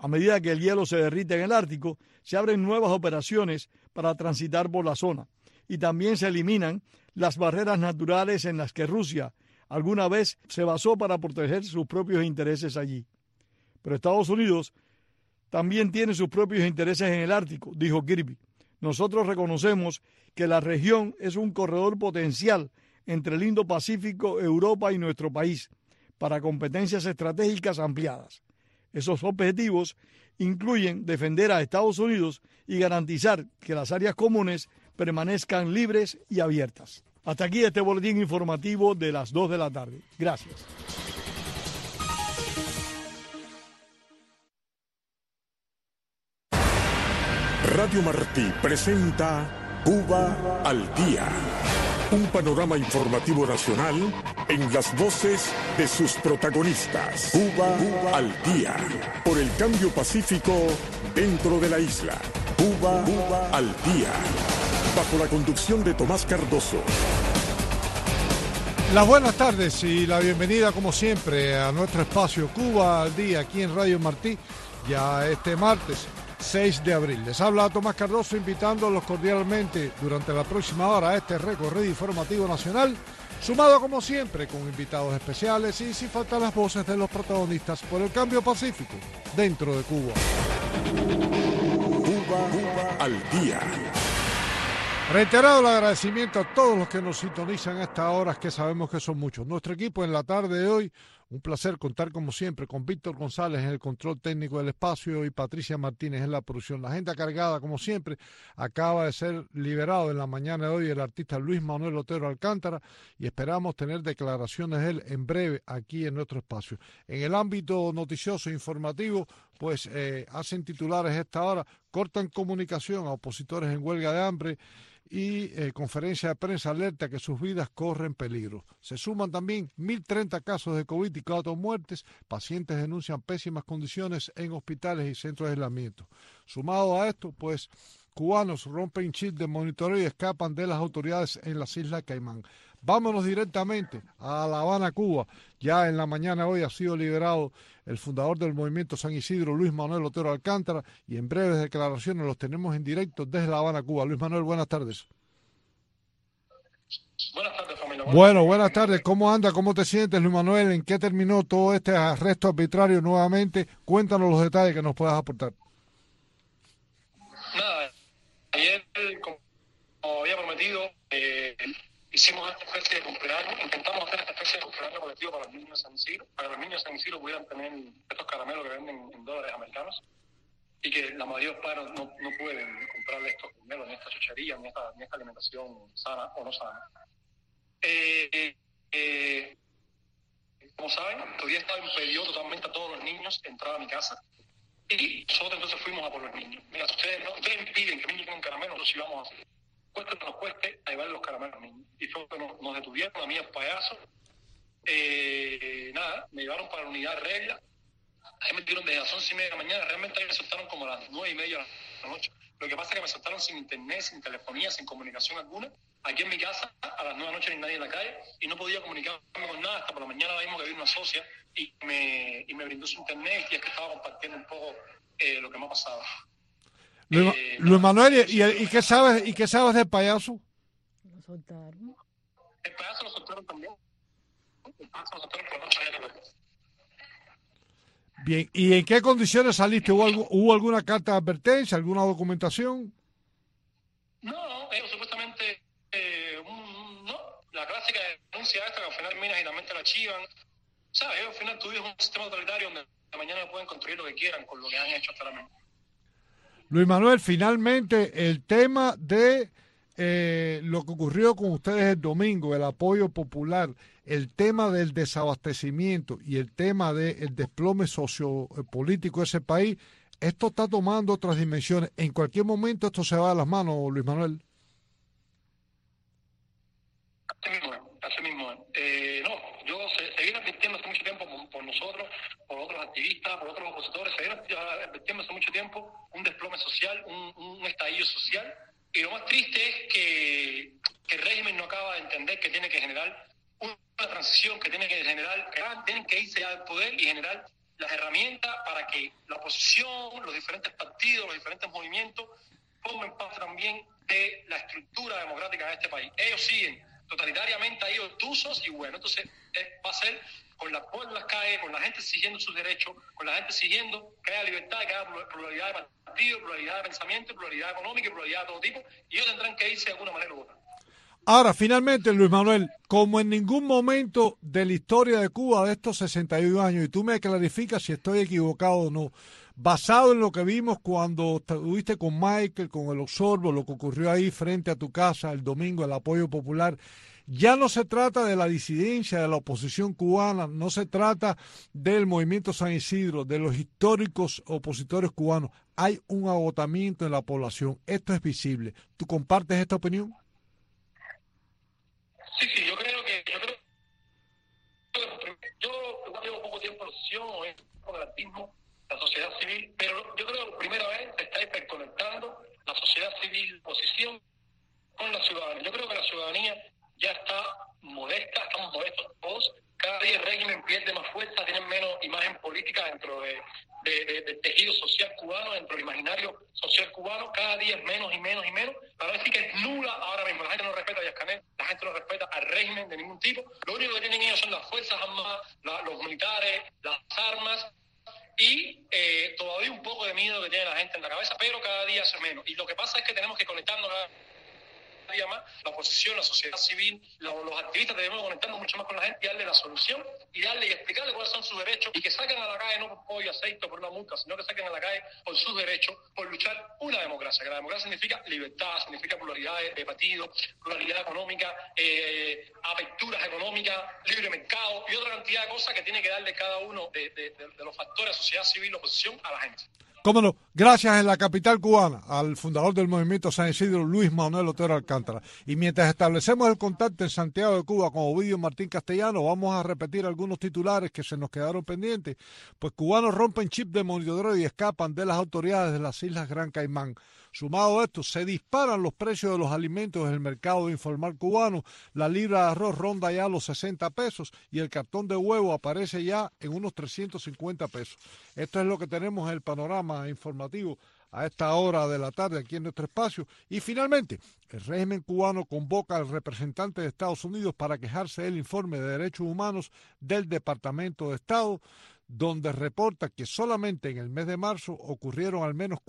A medida que el hielo se derrite en el Ártico, se abren nuevas operaciones para transitar por la zona y también se eliminan las barreras naturales en las que Rusia alguna vez se basó para proteger sus propios intereses allí. Pero Estados Unidos también tiene sus propios intereses en el Ártico, dijo Kirby. Nosotros reconocemos que la región es un corredor potencial entre el Indo-Pacífico, Europa y nuestro país para competencias estratégicas ampliadas. Esos objetivos incluyen defender a Estados Unidos y garantizar que las áreas comunes permanezcan libres y abiertas. Hasta aquí este boletín informativo de las 2 de la tarde. Gracias. Radio Martí presenta Cuba al Día. Un panorama informativo nacional en las voces de sus protagonistas. Cuba al Día. Por el cambio pacífico dentro de la isla. Cuba al Día. Bajo la conducción de Tomás Cardoso. Las buenas tardes y la bienvenida como siempre a nuestro espacio Cuba al Día aquí en Radio Martí, ya este martes 6 de abril. Les habla Tomás Cardoso invitándolos cordialmente durante la próxima hora a este recorrido informativo nacional, sumado como siempre con invitados especiales y sin faltar las voces de los protagonistas por el cambio pacífico dentro de Cuba. Cuba al Día. Reiterado el agradecimiento a todos los que nos sintonizan a estas horas, que sabemos que son muchos. Nuestro equipo en la tarde de hoy, un placer contar como siempre con Víctor González en el control técnico del espacio y Patricia Martínez en la producción. La agenda cargada como siempre. Acaba de ser liberado en la mañana de hoy el artista Luis Manuel Otero Alcántara y esperamos tener declaraciones de él en breve aquí en nuestro espacio. En el ámbito noticioso e informativo, pues hacen titulares esta hora, cortan comunicación a opositores en huelga de hambre y conferencia de prensa alerta que sus vidas corren peligro. Se suman también 1.030 casos de COVID y 4 muertes. Pacientes denuncian pésimas condiciones en hospitales y centros de aislamiento. Sumado a esto, pues, cubanos rompen chip de monitoreo y escapan de las autoridades en las Islas Caimán. Vámonos directamente a La Habana, Cuba. Ya en la mañana hoy ha sido liberado el fundador del movimiento San Isidro, Luis Manuel Otero Alcántara, y en breves declaraciones los tenemos en directo desde La Habana, Cuba. Luis Manuel, buenas tardes. Buenas tardes, familia. Bueno, buenas tardes. ¿Cómo anda? ¿Cómo te sientes, Luis Manuel? ¿En qué terminó todo este arresto arbitrario nuevamente? Cuéntanos los detalles que nos puedas aportar. Nada, ayer, como había prometido, hicimos esta especie de cumpleaños, intentamos hacer esta especie de cumpleaños colectivo para los niños de San Isidro, para que los niños de San Isidro pudieran tener estos caramelos que venden en dólares americanos y que la mayoría de los padres no pueden comprarle estos caramelos, ni esta chuchería, ni esta alimentación sana o no sana. Como saben, todavía estaba impedido totalmente a todos los niños entrar a mi casa y nosotros entonces fuimos a por los niños. Mira, si ustedes impiden que los niños tengan caramelos, nosotros sí vamos a hacer. Cueste lo que nos cueste a llevar los caramelos a los niños. Y fue que nos detuvieron a mí, el payaso. Nada, me llevaron para la unidad de regla. Ahí me dieron desde las 11:30 de la mañana. Realmente ahí me soltaron como a las 9:30 de la noche. Lo que pasa es que me soltaron sin internet, sin telefonía, sin comunicación alguna. Aquí en mi casa, a las 9 de la noche, ni nadie en la calle. Y no podía comunicarme con nada. Hasta por la mañana vimos que había una socia y me brindó su internet. Y es que estaba compartiendo un poco lo que me ha pasado. Luis Manuel, ¿y qué sabes del payaso? Lo soltaron. El payaso lo soltaron también. El payaso lo soltaron por la noche ayer. Bien, ¿y en qué condiciones saliste? ¿Hubo alguna carta de advertencia, alguna documentación? No, ellos supuestamente, no, la clásica denuncia esta que al final terminas y también te la chivan. ¿Sabes? Ellos al final tú vives un sistema totalitario donde mañana pueden construir lo que quieran con lo que han hecho hasta la mañana. Luis Manuel, finalmente el tema de lo que ocurrió con ustedes el domingo, el apoyo popular, el tema del desabastecimiento y el tema del desplome sociopolítico de ese país, esto está tomando otras dimensiones. En cualquier momento esto se va de las manos, Luis Manuel. Así mismo. No, yo seguí advirtiendo hace mucho tiempo por nosotros, por otros activistas, por otros opositores, seguí advirtiendo hace mucho tiempo un desplome social, un estallido social. Y lo más triste es que el régimen no acaba de entender que tiene que generar una transición, que tiene que generar, que tienen que irse al poder y generar las herramientas para que la oposición, los diferentes partidos, los diferentes movimientos formen parte también de la estructura democrática de este país. Ellos siguen totalitariamente ahí obtusos y bueno, entonces va a ser con la pueblo en las calles, con la gente exigiendo sus derechos, con la gente exigiendo que haya libertad, que haya pluralidad de partidos, pluralidad de pensamiento, pluralidad económica y pluralidad de todo tipo, y ellos tendrán que irse de alguna manera u otra. Ahora, finalmente, Luis Manuel, como en ningún momento de la historia de Cuba de estos 61 años, y tú me clarificas si estoy equivocado o no, basado en lo que vimos cuando estuviste con Michael, con el Osorbo, lo que ocurrió ahí frente a tu casa el domingo, el apoyo popular, ya no se trata de la disidencia de la oposición cubana, no se trata del movimiento San Isidro, de los históricos opositores cubanos. Hay un agotamiento en la población. Esto es visible. ¿Tú compartes esta opinión? Sí, yo creo que yo llevo poco tiempo en oposición, o en el activismo, la sociedad civil, pero yo creo que por primera vez se está hiperconectando la sociedad civil, la oposición, con la ciudadanía. Yo creo que la ciudadanía ya está molesta, estamos molestos todos. Cada día el régimen pierde más fuerza, tienen menos imagen política dentro del tejido social cubano, dentro del imaginario social cubano. Cada día es menos y menos y menos. Para decir que es nula ahora mismo. La gente no respeta a Díaz-Canel, la gente no respeta al régimen de ningún tipo. Lo único que tienen ellos son las fuerzas armadas, los militares, las armas, y todavía un poco de miedo que tiene la gente en la cabeza, pero cada día es menos. Y lo que pasa es que tenemos que conectarnos día más, la oposición, la sociedad civil, los activistas debemos conectarnos mucho más con la gente y darle la solución y explicarle cuáles son sus derechos y que salgan a la calle no por pollo, aceite o por una multa, sino que salgan a la calle por sus derechos, por luchar una democracia, que la democracia significa libertad, significa pluralidad de partidos, pluralidad económica, aperturas económicas, libre mercado y otra cantidad de cosas que tiene que darle cada uno de los factores, sociedad civil, oposición, a la gente. Cómo no, gracias en la capital cubana al fundador del movimiento San Isidro, Luis Manuel Otero Alcántara. Y mientras establecemos el contacto en Santiago de Cuba con Ovidio Martín Castellano, vamos a repetir algunos titulares que se nos quedaron pendientes. Pues cubanos rompen chip de monitoreo y escapan de las autoridades de las Islas Gran Caimán. Sumado a esto, se disparan los precios de los alimentos en el mercado informal cubano. La libra de arroz ronda ya los 60 pesos y el cartón de huevo aparece ya en unos 350 pesos. Esto es lo que tenemos en el panorama informativo a esta hora de la tarde aquí en nuestro espacio. Y finalmente, el régimen cubano convoca al representante de Estados Unidos para quejarse del informe de derechos humanos del Departamento de Estado, donde reporta que solamente en el mes de marzo ocurrieron al menos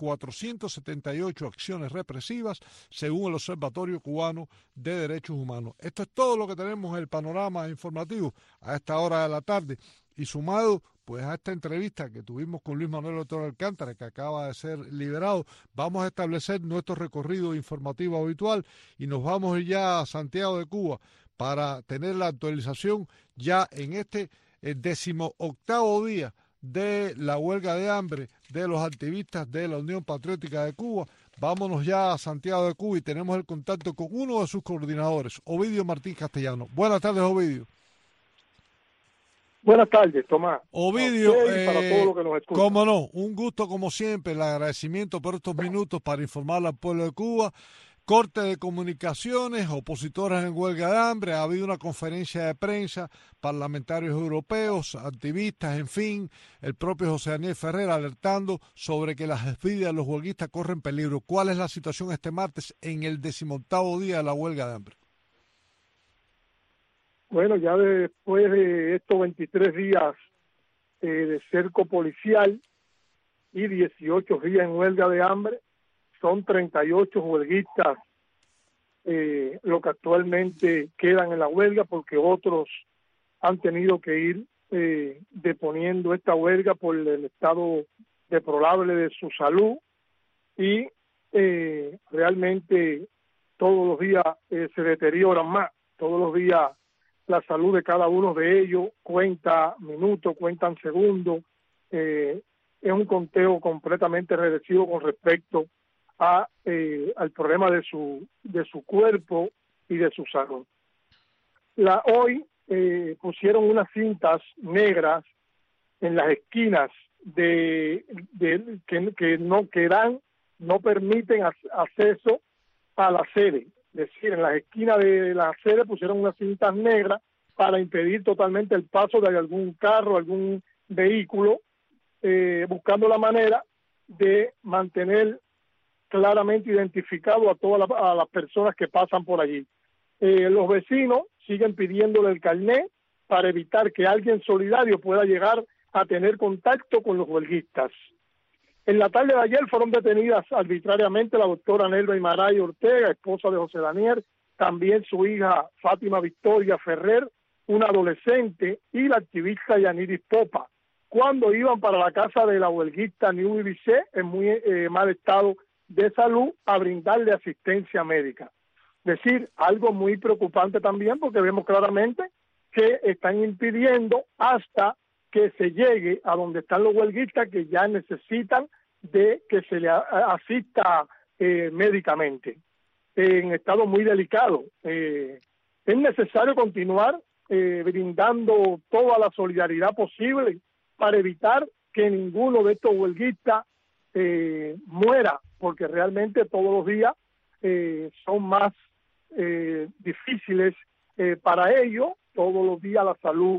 478 acciones represivas, según el Observatorio Cubano de Derechos Humanos. Esto es todo lo que tenemos en el panorama informativo a esta hora de la tarde. Y sumado pues a esta entrevista que tuvimos con Luis Manuel Otero Alcántara, que acaba de ser liberado, vamos a establecer nuestro recorrido informativo habitual y nos vamos ya a Santiago de Cuba para tener la actualización ya en este el 18º día de la huelga de hambre de los activistas de la Unión Patriótica de Cuba. Vámonos ya a Santiago de Cuba y tenemos el contacto con uno de sus coordinadores, Ovidio Martín Castellano. Buenas tardes, Ovidio. Buenas tardes, Tomás. Ovidio, para todo lo que nos escucha. Cómo no, un gusto como siempre, el agradecimiento por estos minutos para informar al pueblo de Cuba. Corte de comunicaciones, opositores en huelga de hambre, ha habido una conferencia de prensa, parlamentarios europeos, activistas, en fin, el propio José Daniel Ferrer alertando sobre que las vidas de los huelguistas corren peligro. ¿Cuál es la situación este martes en el 18º día de la huelga de hambre? Bueno, ya después de estos 23 días de cerco policial y 18 días en huelga de hambre, son 38 huelguistas lo que actualmente quedan en la huelga, porque otros han tenido que ir deponiendo esta huelga por el estado deplorable de su salud y realmente todos los días se deterioran más, todos los días la salud de cada uno de ellos cuenta minutos, cuentan segundos, es un conteo completamente reducido con respecto al problema de su cuerpo y de su salud. Hoy pusieron unas cintas negras en las esquinas que no permiten acceso a la sede. Es decir, en las esquinas de la sede pusieron unas cintas negras para impedir totalmente el paso de algún carro, algún vehículo, buscando la manera de mantener claramente identificado a todas las personas que pasan por allí. Los vecinos siguen pidiéndole el carnet para evitar que alguien solidario pueda llegar a tener contacto con los huelguistas. En la tarde de ayer fueron detenidas arbitrariamente la doctora Nelva Imaray Ortega, esposa de José Daniel, también su hija Fátima Victoria Ferrer, una adolescente, y la activista Yaniris Popa, cuando iban para la casa de la huelguista New IBC en muy mal estado de salud a brindarle asistencia médica. Es decir, algo muy preocupante también, porque vemos claramente que están impidiendo hasta que se llegue a donde están los huelguistas que ya necesitan de que se le asista médicamente. En estado muy delicado. Es necesario continuar brindando toda la solidaridad posible para evitar que ninguno de estos huelguistas muera, porque realmente todos los días son más difíciles para ellos. Todos los días la salud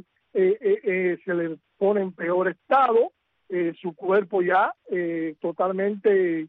se le pone en peor estado, su cuerpo ya totalmente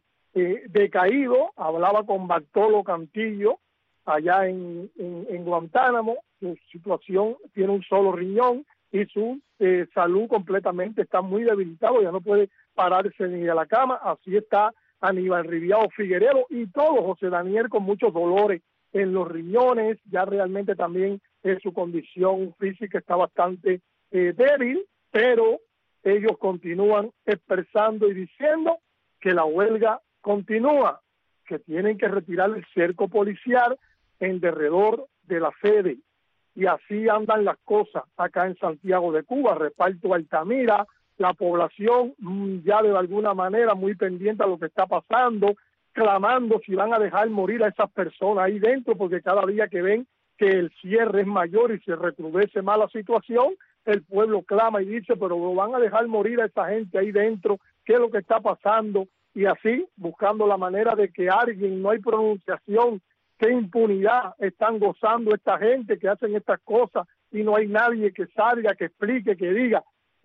decaído. Hablaba con Bartolo Cantillo allá en Guantánamo. Su situación, tiene un solo riñón y su salud completamente está muy debilitado, ya no puede pararse ni de la cama. Así está Aníbal Riviao Figueredo y todo José Daniel con muchos dolores en los riñones. Ya realmente también su condición física está bastante débil, pero ellos continúan expresando y diciendo que la huelga continúa, que tienen que retirar el cerco policial en derredor de la sede. Y así andan las cosas acá en Santiago de Cuba. Reparto Altamira, la población ya de alguna manera muy pendiente a lo que está pasando, clamando si van a dejar morir a esas personas ahí dentro, porque cada día que ven que el cierre es mayor y se recrudece más la situación, el pueblo clama y dice, pero lo van a dejar morir a esa gente ahí dentro, ¿qué es lo que está pasando? Y así, buscando la manera de que alguien, no hay pronunciación, qué impunidad están gozando esta gente que hacen estas cosas y no hay nadie que salga, que explique, que diga.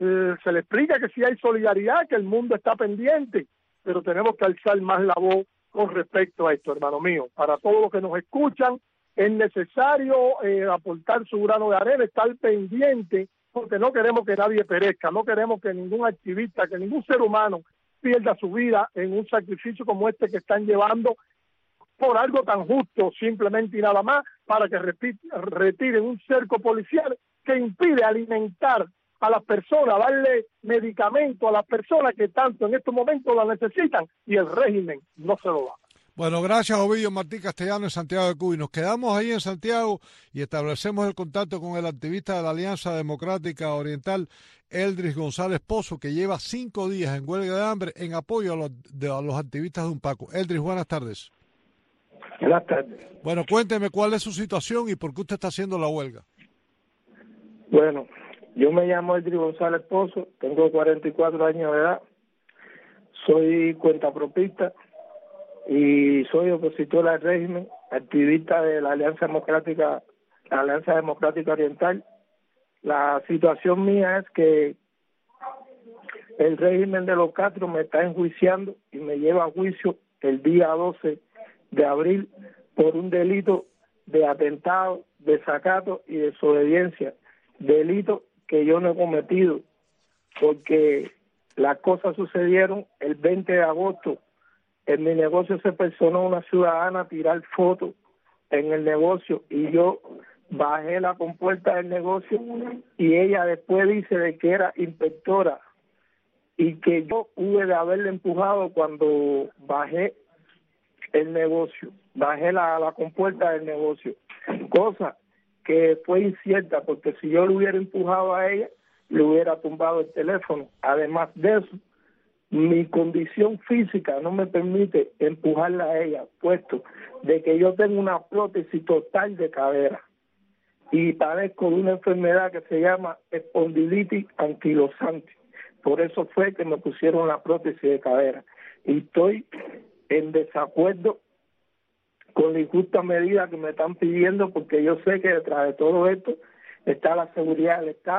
Se le explica que sí hay solidaridad, que el mundo está pendiente, pero tenemos que alzar más la voz con respecto a esto, hermano mío. Para todos los que nos escuchan, es necesario aportar su grano de arena, estar pendiente, porque no queremos que nadie perezca, no queremos que ningún activista, que ningún ser humano pierda su vida en un sacrificio como este que están llevando por algo tan justo, simplemente y nada más, para que retiren un cerco policial que impide alimentar a las personas, darle medicamento a las personas que tanto en estos momentos la necesitan, y el régimen no se lo da. Bueno, gracias Ovidio Martí Castellano en Santiago de Cuba. Y nos quedamos ahí en Santiago y establecemos el contacto con el activista de la Alianza Democrática Oriental, Eldris González Pozo, que lleva 5 días en huelga de hambre en apoyo a los activistas de Unpaco. Eldris, buenas tardes. Buenas tardes. Bueno, cuénteme cuál es su situación y por qué usted está haciendo la huelga. Bueno, yo me llamo Eldris González Pozo, tengo 44 años de edad, soy cuentapropista y soy opositor al régimen, activista de la Alianza Democrática Oriental. La situación mía es que el régimen de los Castro me está enjuiciando y me lleva a juicio el día 12 de abril por un delito de atentado, desacato y desobediencia, delito que yo no he cometido, porque las cosas sucedieron el 20 de agosto. En mi negocio se personó una ciudadana a tirar fotos en el negocio y yo bajé la compuerta del negocio y ella después dice de que era inspectora y que yo hube de haberle empujado cuando bajé el negocio, bajé la compuerta del negocio, cosa que fue incierta, porque si yo le hubiera empujado a ella, le hubiera tumbado el teléfono. Además de eso, mi condición física no me permite empujarla a ella, puesto de que yo tengo una prótesis total de cadera y padezco de una enfermedad que se llama espondilitis anquilosante. Por eso fue que me pusieron la prótesis de cadera. Y estoy en desacuerdo con la injusta medida que me están pidiendo, porque yo sé que detrás de todo esto está la seguridad del Estado,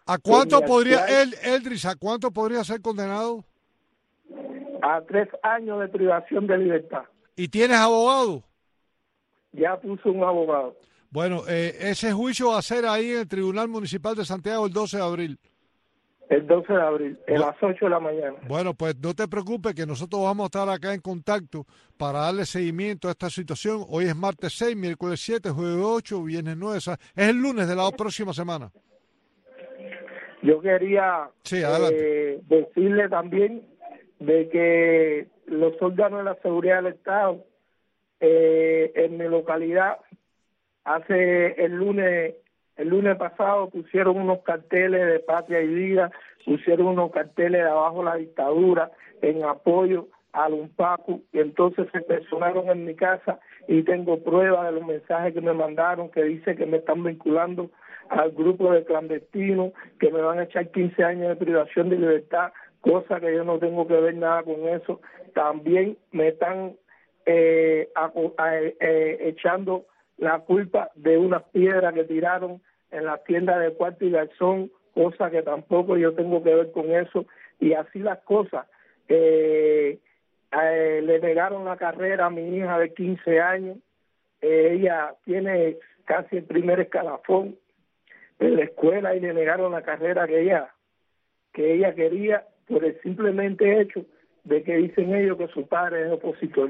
¿A cuánto mi podría, actual- Eldris, a cuánto podría ser condenado? a 3 años de privación de libertad. ¿Y tienes abogado? Ya puso un abogado. Bueno, ese juicio va a ser ahí en el Tribunal Municipal de Santiago el 12 de abril. El 12 de abril, a Bu- las 8 de la mañana. Bueno, pues no te preocupes que nosotros vamos a estar acá en contacto para darle seguimiento a esta situación. Hoy es martes 6, miércoles 7, jueves 8, viernes 9. Es el lunes de la próxima semana. Yo quería Sí, adelante. decirle también de que los órganos de la seguridad del Estado en mi localidad el lunes pasado pusieron unos carteles de Patria y Vida, pusieron unos carteles de abajo la dictadura en apoyo al UNPACU, y entonces se personaron en mi casa y tengo pruebas de los mensajes que me mandaron que dice que me están vinculando al grupo de clandestinos, que me van a echar 15 años de privación de libertad, cosa que yo no tengo que ver nada con eso. También me están echando la culpa de unas piedras que tiraron en la tienda de Cuarto y Garzón, cosa que tampoco yo tengo que ver con eso, y así las cosas. Le negaron la carrera a mi hija de 15 años, ella tiene casi el primer escalafón en la escuela y le negaron la carrera que ella quería por el simplemente hecho de que dicen ellos que su padre es opositor.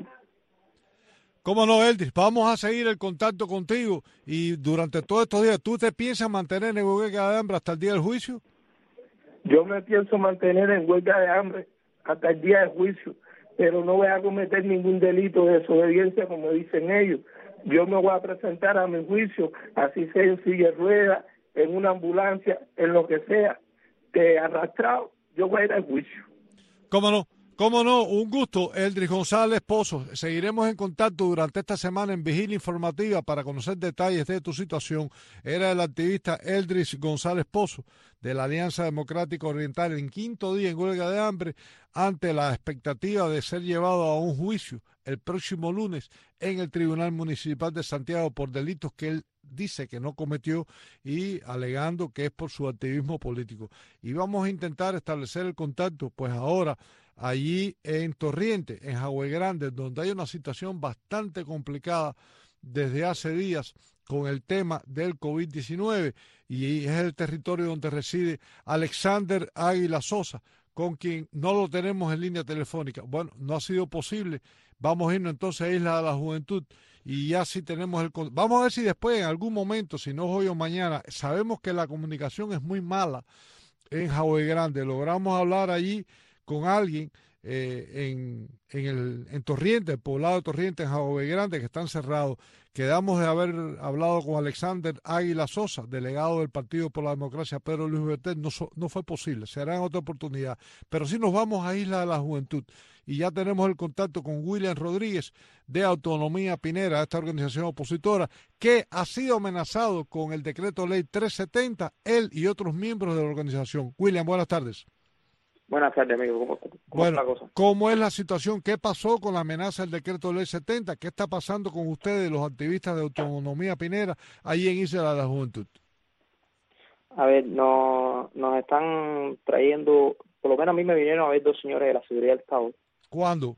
¿Cómo no, Eldris? Vamos a seguir el contacto contigo y durante todos estos días, ¿tú te piensas mantener en huelga de hambre hasta el día del juicio? Yo me pienso mantener en huelga de hambre hasta el día del juicio, pero no voy a cometer ningún delito de desobediencia como dicen ellos. Yo me voy a presentar a mi juicio, así sea en silla de ruedas, en una ambulancia, en lo que sea, arrastrado, yo voy a ir al juicio. ¿Cómo no? ¿Cómo no? Un gusto, Eldris González Pozo. Seguiremos en contacto durante esta semana en Vigilia Informativa para conocer detalles de tu situación. Era el activista Eldris González Pozo de la Alianza Democrática Oriental en quinto día en huelga de hambre ante la expectativa de ser llevado a un juicio el próximo lunes en el Tribunal Municipal de Santiago por delitos que él dice que no cometió y alegando que es por su activismo político. Y vamos a intentar establecer el contacto, pues ahora, allí en Torriente, en Jagüey Grande, donde hay una situación bastante complicada desde hace días con el tema del COVID-19 y es el territorio donde reside Alexander Águila Sosa, con quien no lo tenemos en línea telefónica. Bueno, no ha sido posible. Vamos a irnos entonces a Isla de la Juventud y ya sí tenemos vamos a ver si después en algún momento, si no es hoy o mañana, sabemos que la comunicación es muy mala en Jagüey Grande. Logramos hablar allí con alguien en Torriente, el poblado de Torriente, en Jagüey Grande, que están cerrados. Quedamos de haber hablado con Alexander Águila Sosa, delegado del Partido por la Democracia, Pedro Luis Bertet, no fue posible, será en otra oportunidad. Pero sí nos vamos a Isla de la Juventud y ya tenemos el contacto con William Rodríguez de Autonomía Pinera, esta organización opositora, que ha sido amenazado con el decreto ley 370, él y otros miembros de la organización. William, buenas tardes. Buenas tardes, amigo. ¿Cómo es la cosa? ¿Cómo es la situación? ¿Qué pasó con la amenaza del decreto de ley 70? ¿Qué está pasando con ustedes, los activistas de Autonomía Pinera, ahí en Isla de la Juventud? A ver, nos están trayendo, por lo menos a mí me vinieron a ver 2 señores de la seguridad del Estado. ¿Cuándo?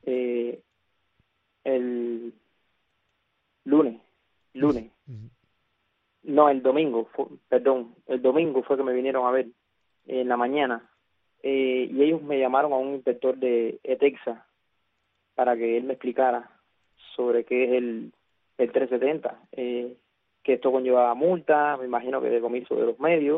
El lunes. No, el domingo, el domingo fue que me vinieron a ver en la mañana. Y ellos me llamaron a un inspector de ETEXA para que él me explicara sobre qué es el 370, que esto conlleva multa, me imagino que decomiso de los medios,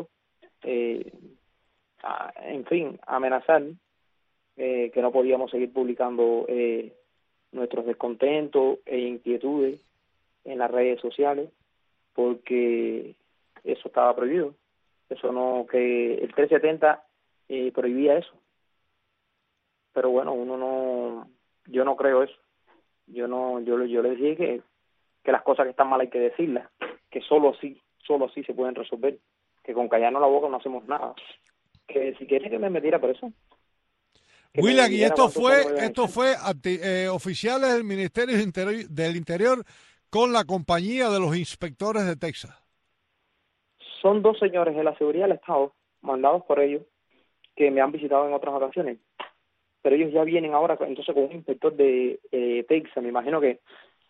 en fin, amenazar que no podíamos seguir publicando nuestros descontentos e inquietudes en las redes sociales porque eso estaba prohibido. Eso no, que el 370 prohibía eso, pero bueno, yo no creo eso. Yo le dije que las cosas que están mal hay que decirlas, que solo así se pueden resolver, que con callarnos la boca no hacemos nada, que si quiere que me metiera preso. William, y esto fue oficiales del Ministerio del Interior con la compañía de los inspectores de Texas. Son 2 señores de la seguridad del Estado mandados por ellos, que me han visitado en otras ocasiones. Pero ellos ya vienen ahora entonces con un inspector de Texas. Me imagino que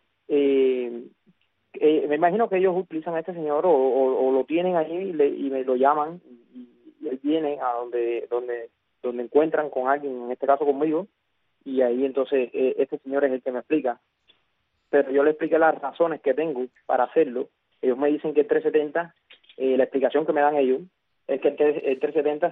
ellos utilizan a este señor o lo tienen allí y me lo llaman y él viene a donde encuentran con alguien, en este caso conmigo, y ahí entonces este señor es el que me explica. Pero yo le expliqué las razones que tengo para hacerlo. Ellos me dicen que el 370, la explicación que me dan ellos es que el 370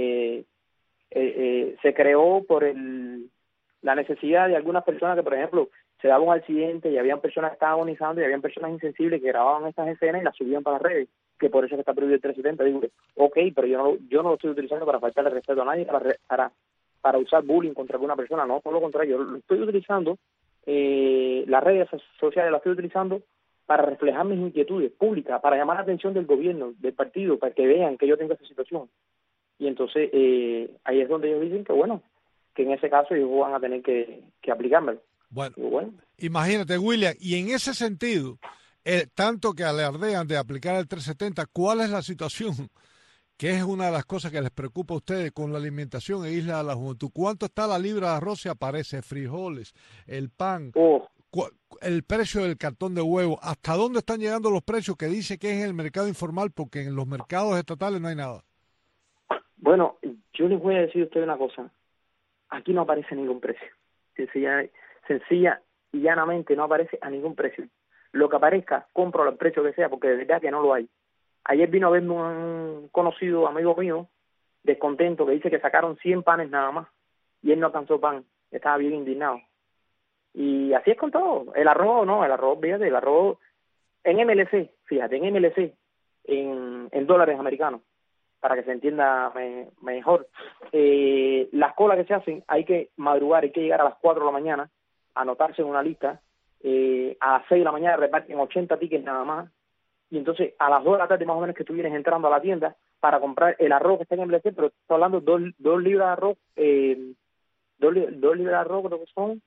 se creó por la necesidad de algunas personas que, por ejemplo, se daba un accidente y habían personas que estaban agonizando y habían personas insensibles que grababan estas escenas y las subían para las redes, que por eso es que está prohibido el 370. Digo, ok, pero yo no lo estoy utilizando para faltarle respeto a nadie, para usar bullying contra alguna persona, no, por lo contrario, yo lo estoy utilizando, las redes sociales las estoy utilizando para reflejar mis inquietudes públicas, para llamar la atención del gobierno, del partido, para que vean que yo tengo esa situación. Y entonces ahí es donde ellos dicen que bueno, que en ese caso ellos van a tener que aplicármelo. Bueno, imagínate, William, y en ese sentido, tanto que alardean de aplicar el 370, ¿cuál es la situación? Que es una de las cosas que les preocupa a ustedes con la alimentación en Isla de la Juventud. ¿Cuánto está la libra de arroz? Si aparece, frijoles, el pan, el precio del cartón de huevo. ¿Hasta dónde están llegando los precios que dice que es en el mercado informal? Porque en los mercados estatales no hay nada. Bueno, yo les voy a decir a ustedes una cosa. Aquí no aparece ningún precio. Sencilla y llanamente no aparece a ningún precio. Lo que aparezca, compro al precio que sea, porque de verdad que no lo hay. Ayer vino a verme un conocido amigo mío, descontento, que dice que sacaron 100 panes nada más, y él no alcanzó pan, estaba bien indignado. Y así es con todo. El arroz, fíjate, el arroz en MLC, en dólares americanos, para que se entienda mejor. Las colas que se hacen, hay que madrugar, hay que llegar a las 4 de la mañana, anotarse en una lista, a las 6 de la mañana reparten 80 tickets nada más, y entonces a las 2 de la tarde más o menos que tú vienes entrando a la tienda para comprar el arroz que está en MLC, pero estoy hablando 2 libras de arroz, 2 libras de arroz creo que son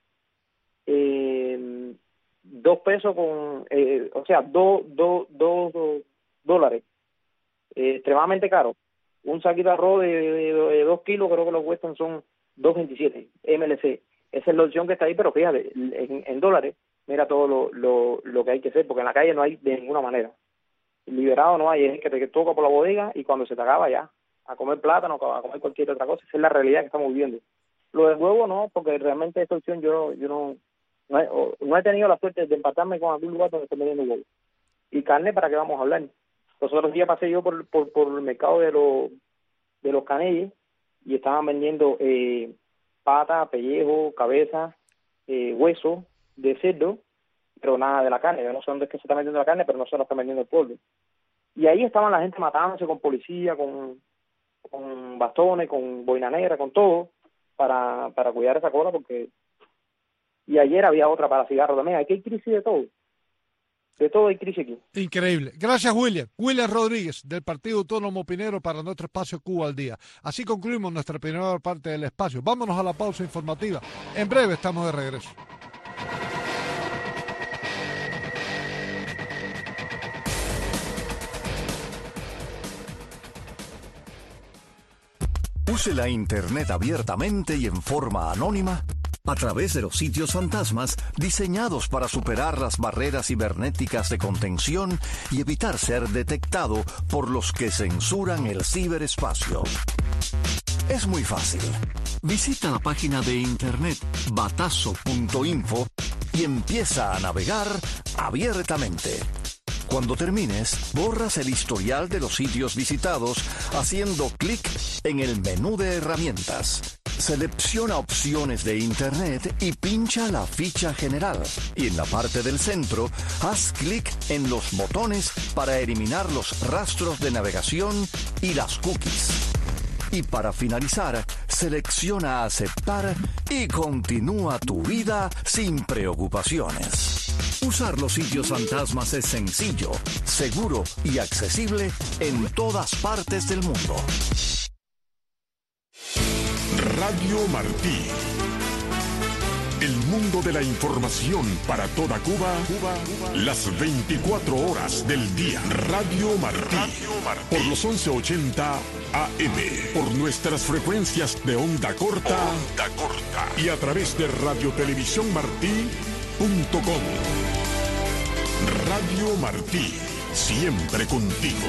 2 pesos con, o sea, 2 dólares, extremadamente caro. Un saquito de arroz de 2 kilos creo que lo cuestan son 2.27 MLC. Esa es la opción que está ahí, pero fíjate, en dólares, mira todo lo que hay que hacer, porque en la calle no hay de ninguna manera. Liberado no hay, es que te toca por la bodega y cuando se te acaba ya, a comer plátano, a comer cualquier otra cosa. Esa es la realidad que estamos viviendo. Lo del huevo no, porque realmente esta opción yo no he tenido la suerte de empatarme con algún lugar donde estén vendiendo huevo. Y carne, ¿para qué vamos a hablar? Los otros días pasé yo por el mercado de los Canelles y estaban vendiendo pata, pellejo, cabeza, hueso de cerdo, pero nada de la carne. Yo no sé dónde es que se está vendiendo la carne, pero no se lo está vendiendo el pueblo. Y ahí estaban la gente matándose con policía, con bastones, con boina negra, con todo, para cuidar esa cola, porque... Y ayer había otra para cigarros también. Aquí hay crisis de todo. De todo hay crisis aquí. Increíble. Gracias, William. William Rodríguez, del Partido Autónomo Pinero, para nuestro espacio Cuba al Día. Así concluimos nuestra primera parte del espacio. Vámonos a la pausa informativa. En breve estamos de regreso. Use la Internet abiertamente y en forma anónima a través de los sitios fantasmas diseñados para superar las barreras cibernéticas de contención y evitar ser detectado por los que censuran el ciberespacio. Es muy fácil. Visita la página de internet batazo.info y empieza a navegar abiertamente. Cuando termines, borras el historial de los sitios visitados haciendo clic en el menú de herramientas. Selecciona opciones de Internet y pincha la ficha general. Y en la parte del centro, haz clic en los botones para eliminar los rastros de navegación y las cookies. Y para finalizar, selecciona aceptar y continúa tu vida sin preocupaciones. Usar los sitios fantasmas es sencillo, seguro y accesible en todas partes del mundo. Radio Martí. El mundo de la información para toda Cuba, las 24 horas del día. Radio Martí, por los 1180 AM, por nuestras frecuencias de onda corta, y a través de radiotelevisiónmartí.com. Radio Martí, siempre contigo.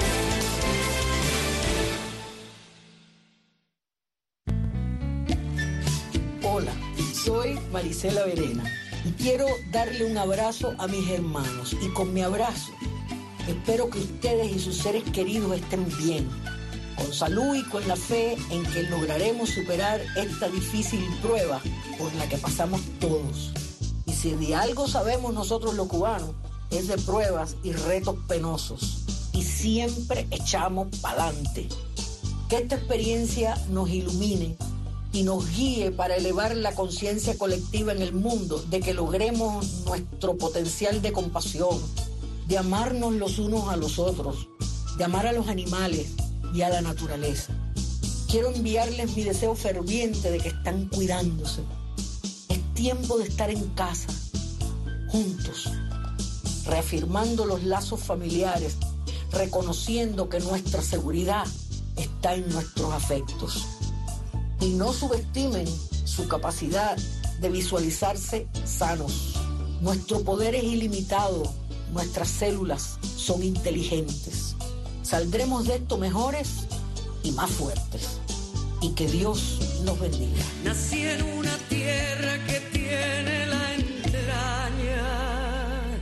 Hola, soy Marisela Verena y quiero darle un abrazo a mis hermanos, y con mi abrazo espero que ustedes y sus seres queridos estén bien, con salud y con la fe en que lograremos superar esta difícil prueba por la que pasamos todos. Y si de algo sabemos nosotros los cubanos, es de pruebas y retos penosos, y siempre echamos pa'lante. Que esta experiencia nos ilumine y nos guíe para elevar la conciencia colectiva en el mundo, de que logremos nuestro potencial de compasión, de amarnos los unos a los otros, de amar a los animales y a la naturaleza. Quiero enviarles mi deseo ferviente de que están cuidándose. Es tiempo de estar en casa, juntos, reafirmando los lazos familiares, reconociendo que nuestra seguridad está en nuestros afectos. Y no subestimen su capacidad de visualizarse sanos. Nuestro poder es ilimitado, nuestras células son inteligentes. Saldremos de esto mejores y más fuertes. Y que Dios nos bendiga. Nací en una tierra que tiene la entraña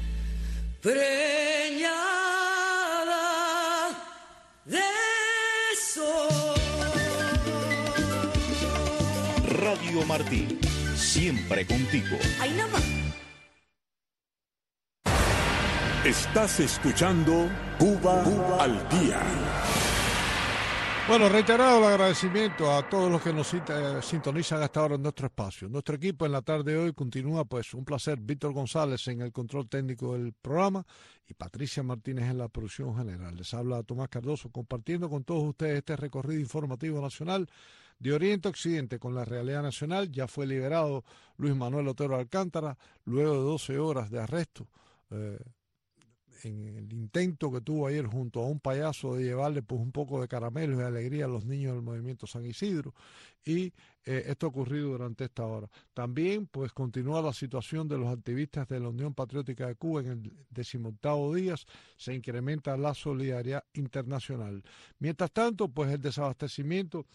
preñada de sol. Radio Martí, siempre contigo. Ahí nada más. Estás escuchando Cuba al Día. Bueno, reiterado el agradecimiento a todos los que nos sintonizan hasta ahora en nuestro espacio. Nuestro equipo en la tarde de hoy continúa, pues, un placer. Víctor González en el control técnico del programa y Patricia Martínez en la producción general. Les habla Tomás Cardoso, compartiendo con todos ustedes este recorrido informativo nacional de Oriente a Occidente con la realidad nacional. Ya fue liberado Luis Manuel Otero Alcántara luego de 12 horas de arresto, en el intento que tuvo ayer junto a un payaso de llevarle, pues, un poco de caramelos y alegría a los niños del movimiento San Isidro, y esto ha ocurrido durante esta hora. También, pues, continúa la situación de los activistas de la Unión Patriótica de Cuba en el 18º día. Se incrementa la solidaridad internacional. Mientras tanto, pues, el desabastecimiento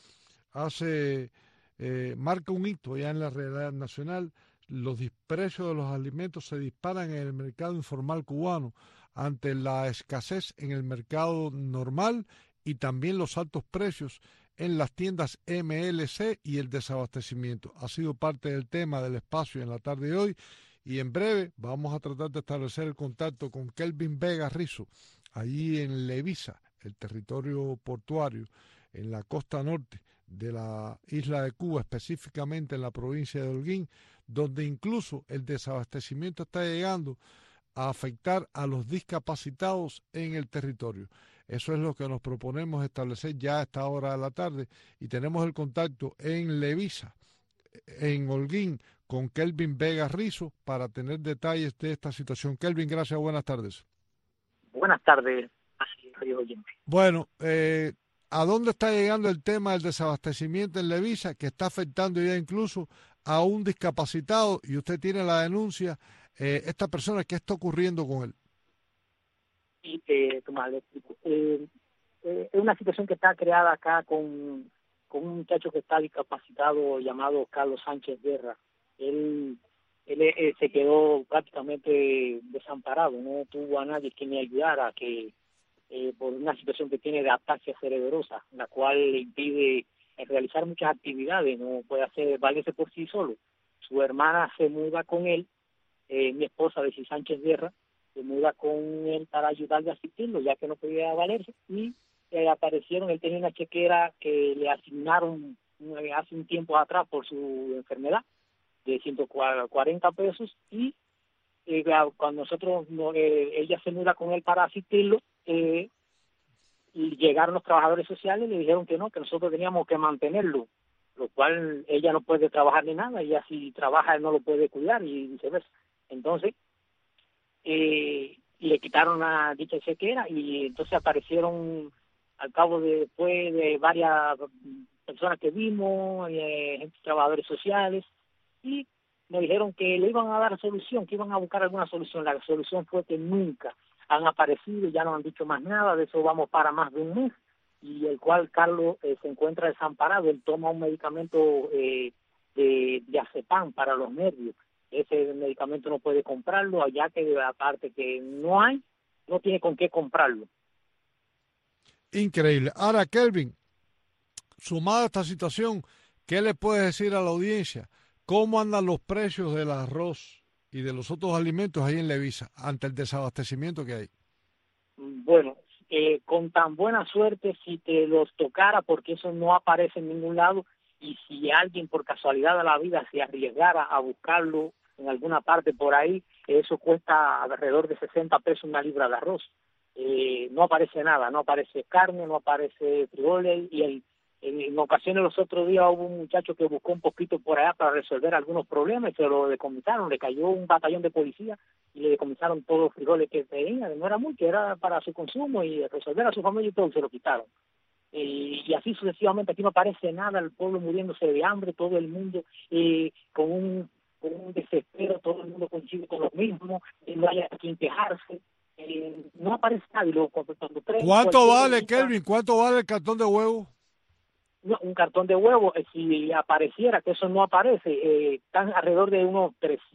marca un hito ya en la realidad nacional. Los precios de los alimentos se disparan en el mercado informal cubano ante la escasez en el mercado normal, y también los altos precios en las tiendas MLC y el desabastecimiento. Ha sido parte del tema del espacio en la tarde de hoy, y en breve vamos a tratar de establecer el contacto con Kelvin Vega Rizo, allí en Levisa, el territorio portuario en la costa norte de la isla de Cuba, específicamente en la provincia de Holguín, donde incluso el desabastecimiento está llegando a afectar a los discapacitados en el territorio. Eso es lo que nos proponemos establecer ya a esta hora de la tarde, y tenemos el contacto en Levisa, en Holguín, con Kelvin Vega Rizo para tener detalles de esta situación. Kelvin, gracias, buenas tardes. Buenas tardes, oyente. Bueno, ¿a dónde está llegando el tema del desabastecimiento en Levisa, que está afectando ya incluso a un discapacitado, y usted tiene la denuncia? Esta persona, ¿qué está ocurriendo con él? Sí, Tomás, le explico. Es una situación que está creada acá con un muchacho que está discapacitado llamado Carlos Sánchez Guerra. Él se quedó prácticamente desamparado, no tuvo a nadie que le ayudara, que por una situación que tiene de ataxia cerebrosa, la cual le impide realizar muchas actividades, no puede valerse por sí solo. Su hermana se muda con él, mi esposa, Bessie Sánchez Guerra, se muda con él para ayudarle a asistirlo, ya que no podía valerse, y aparecieron, él tenía una chequera que le asignaron hace un tiempo atrás por su enfermedad, de 140 pesos, y cuando ella se muda con él para asistirlo, y llegaron los trabajadores sociales y le dijeron que no, que nosotros teníamos que mantenerlo lo cual ella no puede trabajar ni nada, ella si trabaja él no lo puede cuidar y viceversa. Entonces, le quitaron la dicha chequera y entonces aparecieron al cabo después de varias personas que vimos, trabajadores sociales, y me dijeron que le iban a dar solución, que iban a buscar alguna solución. La solución fue que nunca han aparecido, ya no han dicho más nada, de eso vamos para más de un mes, y el cual Carlos se encuentra desamparado. Él toma un medicamento de diazepam para los nervios. Ese medicamento no puede comprarlo, allá que aparte que no tiene con qué comprarlo. Increíble. Ahora, Kelvin, sumado a esta situación, ¿qué le puedes decir a la audiencia? ¿Cómo andan los precios del arroz y de los otros alimentos ahí en Levisa ante el desabastecimiento que hay? Bueno, con tan buena suerte si te los tocara, porque eso no aparece en ningún lado, y si alguien por casualidad de la vida se arriesgara a buscarlo en alguna parte por ahí, eso cuesta alrededor de 60 pesos una libra de arroz. No aparece nada, no aparece carne, no aparece frijoles, y en ocasiones los otros días hubo un muchacho que buscó un poquito por allá para resolver algunos problemas y se lo decomisaron, le cayó un batallón de policía y le decomisaron todos los frijoles que tenía, no era mucho, era para su consumo y resolver a su familia y todo, se lo quitaron. Y así sucesivamente, aquí no aparece nada, el pueblo muriéndose de hambre, todo el mundo con un desespero, todo el mundo coincide con lo mismo, no hay a quien quejarse. No aparece nadie. ¿Cuánto vale, Kelvin? ¿Cuánto vale el cartón de huevo? No, un cartón de huevo, si apareciera, que eso no aparece, están alrededor de unos